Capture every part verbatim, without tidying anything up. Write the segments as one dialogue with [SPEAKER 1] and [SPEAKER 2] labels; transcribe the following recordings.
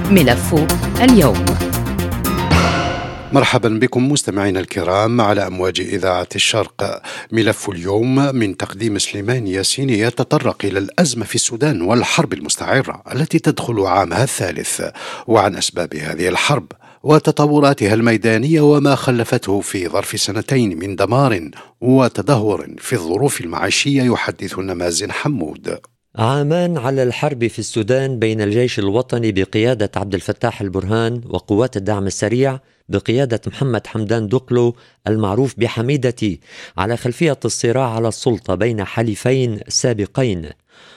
[SPEAKER 1] ملف اليوم.
[SPEAKER 2] مرحبا بكم مستمعينا الكرام على أمواج إذاعة الشرق. ملف اليوم من تقديم سليمان ياسين يتطرق إلى الأزمة في السودان والحرب المستعرة التي تدخل عامها الثالث، وعن أسباب هذه الحرب وتطوراتها الميدانية وما خلفته في ظرف سنتين من دمار وتدهور في الظروف المعيشية، يحدثنا مازن حمود.
[SPEAKER 3] عامان على الحرب في السودان بين الجيش الوطني بقيادة عبد الفتاح البرهان وقوات الدعم السريع بقيادة محمد حمدان دقلو المعروف بحميدتي، على خلفية الصراع على السلطة بين حليفين سابقين،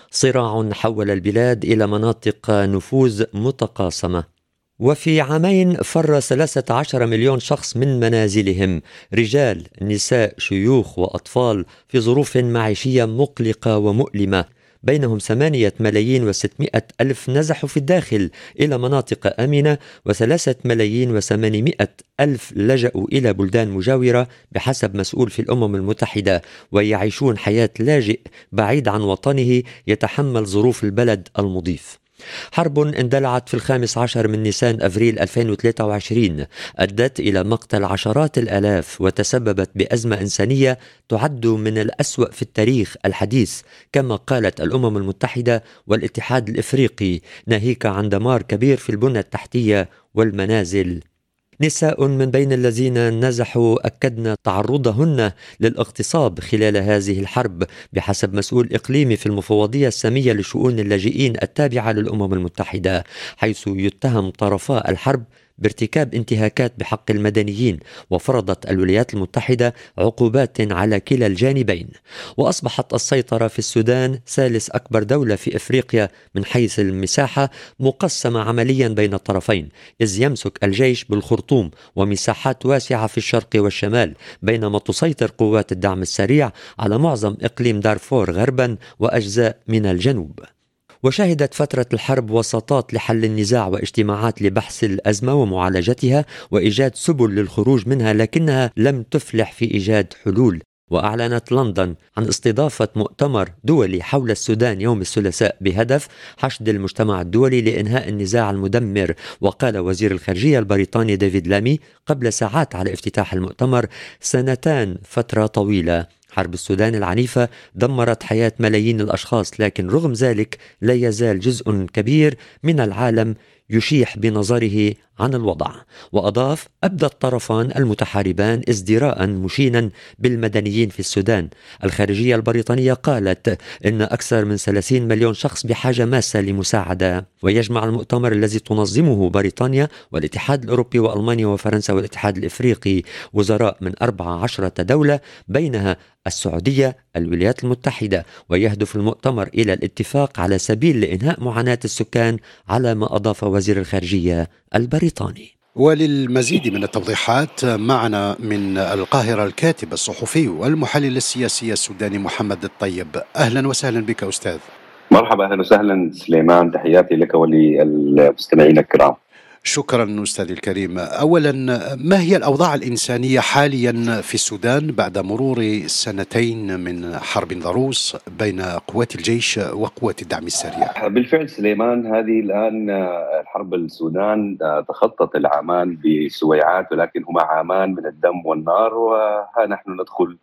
[SPEAKER 3] صراع حول البلاد إلى مناطق نفوذ متقاسمة. وفي عامين فر ثلاثة عشر مليون شخص من منازلهم، رجال، نساء، شيوخ وأطفال، في ظروف معيشية مقلقة ومؤلمة. بينهم ثمانية ملايين وستمائة ألف نزحوا في الداخل إلى مناطق آمنة، وثلاثة ملايين وثمانمائة ألف لجأوا إلى بلدان مجاورة بحسب مسؤول في الأمم المتحدة، ويعيشون حياة لاجئ بعيد عن وطنه يتحمل ظروف البلد المضيف. حرب اندلعت في الخامس عشر من نيسان أفريل ألفين وثلاثة وعشرين أدت إلى مقتل عشرات الآلاف، وتسببت بأزمة إنسانية تعد من الأسوأ في التاريخ الحديث، كما قالت الأمم المتحدة والاتحاد الإفريقي، ناهيك عن دمار كبير في البنى التحتية والمنازل. نساء من بين الذين نزحوا أكدن تعرضهن للاغتصاب خلال هذه الحرب بحسب مسؤول إقليمي في المفوضية السامية لشؤون اللاجئين التابعة للأمم المتحدة، حيث يتهم طرفا الحرب بارتكاب انتهاكات بحق المدنيين، وفرضت الولايات المتحدة عقوبات على كلا الجانبين. وأصبحت السيطرة في السودان ثالث أكبر دولة في إفريقيا من حيث المساحة، مقسمة عمليا بين الطرفين، إذ يمسك الجيش بالخرطوم ومساحات واسعة في الشرق والشمال، بينما تسيطر قوات الدعم السريع على معظم إقليم دارفور غربا وأجزاء من الجنوب. وشهدت فترة الحرب وساطات لحل النزاع واجتماعات لبحث الأزمة ومعالجتها وإيجاد سبل للخروج منها، لكنها لم تفلح في إيجاد حلول. وأعلنت لندن عن استضافة مؤتمر دولي حول السودان يوم الثلاثاء بهدف حشد المجتمع الدولي لإنهاء النزاع المدمر. وقال وزير الخارجية البريطاني ديفيد لامي قبل ساعات على افتتاح المؤتمر: سنتان فترة طويلة. حرب السودان العنيفة دمرت حياة ملايين الأشخاص، لكن رغم ذلك لا يزال جزء كبير من العالم يشيح بنظره عن الوضع. وأضاف: أبدى الطرفان المتحاربان ازدراء مشينا بالمدنيين في السودان. الخارجية البريطانية قالت إن أكثر من ثلاثين مليون شخص بحاجة ماسة لمساعدة. ويجمع المؤتمر الذي تنظمه بريطانيا والاتحاد الأوروبي وألمانيا وفرنسا والاتحاد الإفريقي وزراء من أربع عشرة دولة، بينها السعودية، الولايات المتحدة، ويهدف المؤتمر إلى الاتفاق على سبيل لإنهاء معاناة السكان، على ما أضاف وزير الخارجية البريطاني.
[SPEAKER 2] وللمزيد من التوضيحات معنا من القاهرة الكاتب الصحفي والمحلل السياسي السوداني محمد الطيب. أهلا وسهلا بك أستاذ.
[SPEAKER 4] مرحبا، أهلا وسهلا سليمان، تحياتي لك وللمستمعين الكرام.
[SPEAKER 2] شكرا أستاذ الكريم. أولا، ما هي الأوضاع الإنسانية حاليا في السودان بعد مرور سنتين من حرب ضروس بين قوات الجيش وقوات الدعم السريع؟
[SPEAKER 4] بالفعل سليمان، هذه الآن الحرب السودان تخطت العامان بسويعات، ولكن هما عامان من الدم والنار، وها نحن ندخل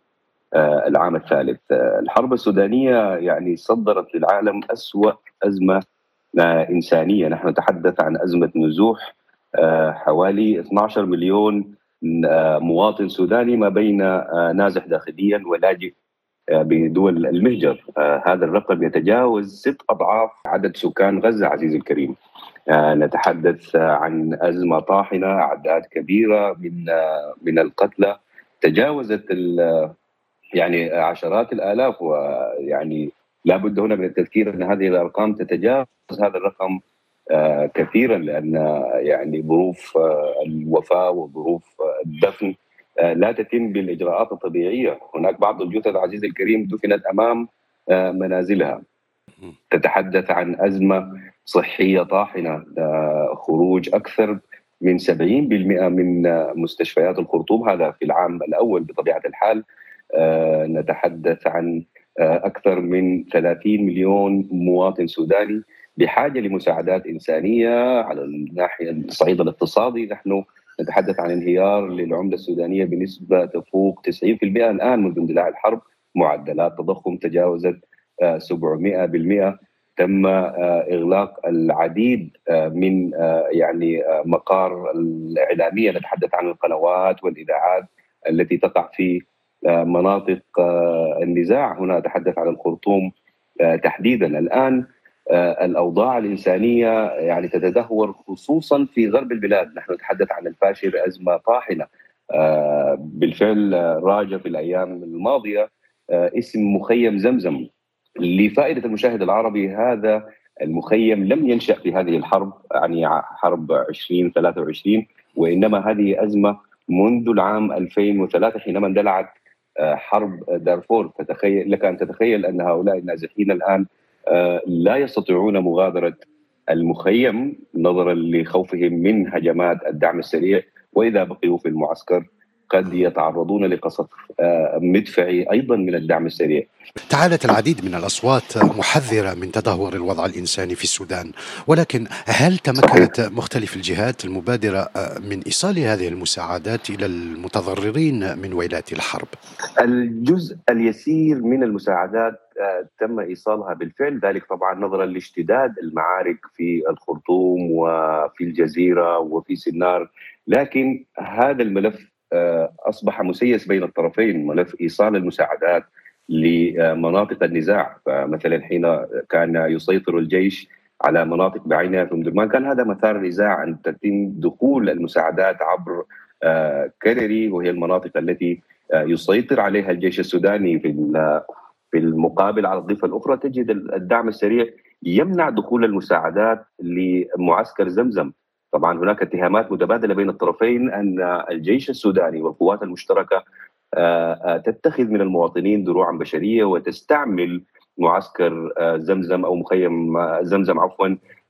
[SPEAKER 4] العام الثالث. الحرب السودانية يعني صدرت للعالم أسوأ أزمة إنسانية. نحن نتحدث عن أزمة نزوح حوالي اثني عشر مليون مواطن سوداني، ما بين نازح داخليا ولاجئ بدول المهجر. هذا الرقم يتجاوز ست أضعاف عدد سكان غزة عزيزي الكريم. نتحدث عن أزمة طاحنة، أعداد كبيرة من من القتلى، تجاوزت يعني عشرات الآلاف. ويعني لا بد هنا من التذكير أن هذه الأرقام تتجاوز هذا الرقم آه كثيرا، لأن آه يعني ظروف آه الوفاة وظروف آه الدفن آه لا تتم بالإجراءات الطبيعية. هناك بعض الجثث عزيزي الكريم دفنت أمام آه منازلها. تتحدث عن أزمة صحية طاحنة، آه خروج أكثر من سبعين بالمئة من آه مستشفيات الخرطوم، هذا في العام الأول بطبيعة الحال. آه نتحدث عن آه أكثر من ثلاثين مليون مواطن سوداني بحاجة لمساعدات إنسانية. على الناحية الصعيد الاقتصادي نحن نتحدث عن انهيار للعملة السودانية بنسبة تفوق تسعين بالمئة الآن منذ اندلاع الحرب، معدلات تضخم تجاوزت سبعمئة بالمئة، تم إغلاق العديد من يعني مقار الإعلامية، نتحدث عن القنوات والإذاعات التي تقع في مناطق النزاع. هنا أتحدث عن الخرطوم تحديدا. الآن الأوضاع الإنسانية يعني تتدهور خصوصا في غرب البلاد. نحن نتحدث عن الفاشر أزمة طاحنة. بالفعل راج في الأيام الماضية اسم مخيم زمزم. لفائدة المشاهد العربي، هذا المخيم لم ينشأ في هذه الحرب، يعني حرب عشرين ثلاثة وعشرين، وإنما هذه أزمة منذ العام ألفين وثلاثة حينما اندلعت حرب دارفور. فتخيل لك أن تتخيل أن هؤلاء النازحين الآن لا يستطيعون مغادرة المخيم نظرا لخوفهم من هجمات الدعم السريع، وإذا بقيوا في المعسكر قد يتعرضون لقصف مدفعي أيضا من الدعم السريع.
[SPEAKER 2] تعالت العديد من الأصوات محذرة من تدهور الوضع الإنساني في السودان، ولكن هل تمكنت مختلف الجهات المبادرة من إيصال هذه المساعدات إلى المتضررين من ويلات الحرب؟
[SPEAKER 4] الجزء اليسير من المساعدات تم إيصالها بالفعل، ذلك طبعا نظرا لاشتداد المعارك في الخرطوم وفي الجزيرة وفي سنار، لكن هذا الملف أصبح مسيس بين الطرفين، ملف إيصال المساعدات لمناطق النزاع. فمثلا حين كان يسيطر الجيش على مناطق بعينها في أم درمان، كان هذا مثار نزاع أن تتم دخول المساعدات عبر كرري، وهي المناطق التي يسيطر عليها الجيش السوداني. في في المقابل على الضفة الأخرى تجد الدعم السريع يمنع دخول المساعدات لمعسكر زمزم. طبعا هناك اتهامات متبادلة بين الطرفين أن الجيش السوداني والقوات المشتركة تتخذ من المواطنين دروعا بشرية وتستعمل معسكر زمزم أو مخيم زمزم عفوا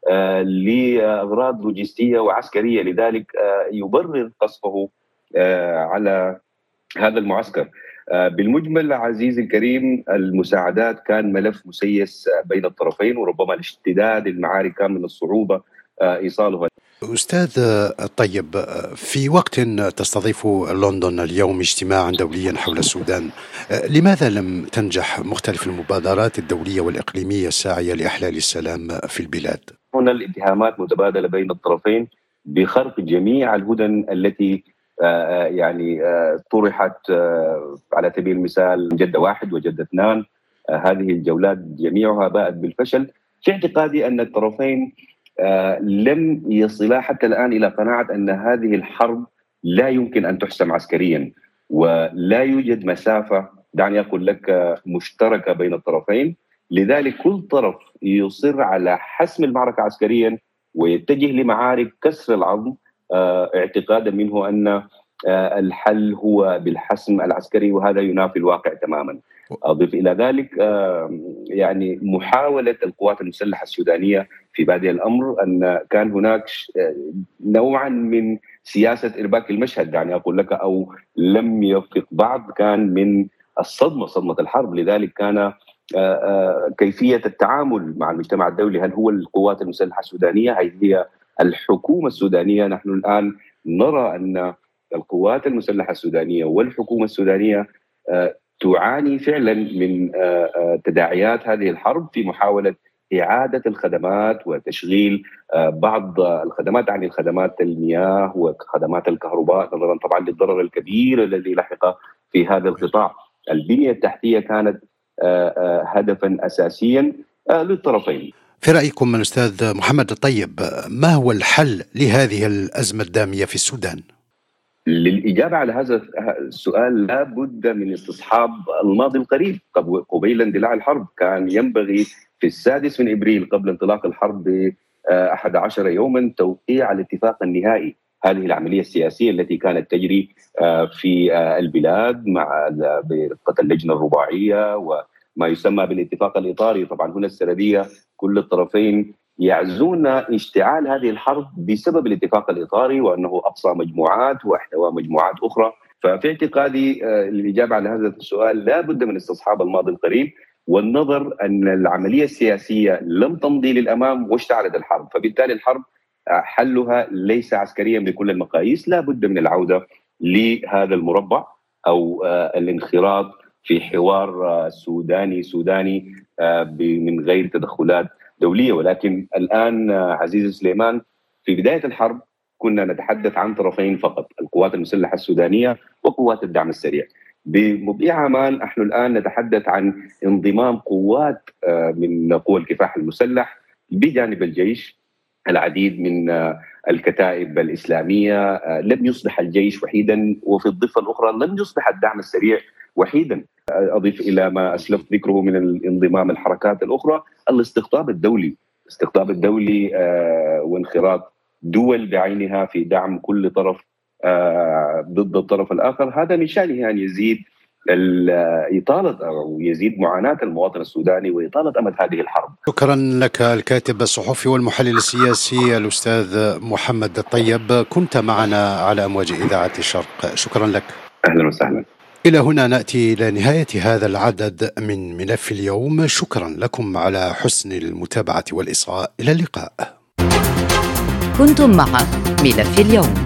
[SPEAKER 4] لأغراض لوجستية وعسكرية، لذلك يبرر قصفه على هذا المعسكر. بالمجمل عزيزي الكريم، المساعدات كان ملف مسيس بين الطرفين، وربما الاشتداد المعارك كان من الصعوبة إيصالها.
[SPEAKER 2] أستاذ الطيب، في وقت تستضيف لندن اليوم اجتماعا دوليا حول السودان، لماذا لم تنجح مختلف المبادرات الدولية والإقليمية الساعية لإحلال السلام في البلاد؟
[SPEAKER 4] هنا الاتهامات متبادلة بين الطرفين بخرق جميع الهدن التي يعني طرحت. على سبيل المثال جدة واحد وجدة اثنان، هذه الجولات جميعها باءت بالفشل. في اعتقادي أن الطرفين لم يصلا حتى الآن إلى قناعة أن هذه الحرب لا يمكن أن تحسم عسكريا، ولا يوجد مسافة دعني أقول لك مشتركة بين الطرفين. لذلك كل طرف يصر على حسم المعركة عسكريا ويتجه لمعارك كسر العظم، اعتقادا منه أن الحل هو بالحسم العسكري، وهذا ينافي الواقع تماما. أضيف إلى ذلك يعني محاولة القوات المسلحة السودانية في بادئ الأمر أن كان هناك نوعا من سياسة إرباك المشهد، يعني أقول لك، أو لم يوفق بعض، كان من الصدمة صدمة الحرب. لذلك كان كيفية التعامل مع المجتمع الدولي، هل هو القوات المسلحة السودانية، هل هي الحكومة السودانية؟ نحن الآن نرى أن القوات المسلحة السودانية والحكومة السودانية تعاني فعلا من تداعيات هذه الحرب في محاولة إعادة الخدمات وتشغيل بعض الخدمات، عن الخدمات المياه وخدمات الكهرباء، نظرا طبعا للضرر الكبير الذي لحق في هذا القطاع. البنية التحتية كانت هدفا أساسيا للطرفين.
[SPEAKER 2] في رأيكم من أستاذ محمد الطيب، ما هو الحل لهذه الأزمة الدامية في السودان؟
[SPEAKER 4] للإجابة على هذا السؤال لا بد من استصحاب الماضي القريب. قبيل اندلاع الحرب كان ينبغي في السادس من إبريل قبل انطلاق الحرب بأحد عشر يوما توقيع الاتفاق النهائي. هذه العملية السياسية التي كانت تجري في البلاد مع برفقة اللجنة الرباعية وما يسمى بالاتفاق الإطاري. طبعا هنا السردية كل الطرفين يعزون اشتعال هذه الحرب بسبب الاتفاق الإطاري، وأنه أقصى مجموعات واحتوى مجموعات أخرى. ففي اعتقادي الإجابة على هذا السؤال لا بد من استصحاب الماضي القريب. والنظر أن العملية السياسية لم تمضي للأمام واشتعلت الحرب، فبالتالي الحرب حلها ليس عسكريا بكل المقاييس، لا بد من العودة لهذا المربع أو الانخراط في حوار سوداني سوداني من غير تدخلات دولية. ولكن الآن عزيز سليمان، في بداية الحرب كنا نتحدث عن طرفين فقط، القوات المسلحة السودانية وقوات الدعم السريع. بمضي عمان نحن الآن نتحدث عن انضمام قوات من قوى الكفاح المسلح بجانب الجيش، العديد من الكتائب الإسلامية. لم يصبح الجيش وحيدا، وفي الضفة الأخرى لم يصبح الدعم السريع وحيدا. أضيف إلى ما أسلفت ذكره من الانضمام الحركات الأخرى الاستقطاب الدولي، الاستقطاب الدولي وانخراط دول بعينها في دعم كل طرف ضد الطرف الآخر. هذا من شأنه أن يزيد إطالة أو يزيد معاناة المواطن السوداني وإطالة أمد هذه الحرب.
[SPEAKER 2] شكرا لك الكاتب الصحفي والمحلل السياسي الأستاذ محمد الطيب، كنت معنا على أمواج إذاعة الشرق. شكرا لك.
[SPEAKER 4] أهلا وسهلا.
[SPEAKER 2] إلى هنا نأتي إلى نهاية هذا العدد من ملف اليوم. شكرا لكم على حسن المتابعة والإصغاء. إلى اللقاء.
[SPEAKER 1] كنتم مع ملف اليوم.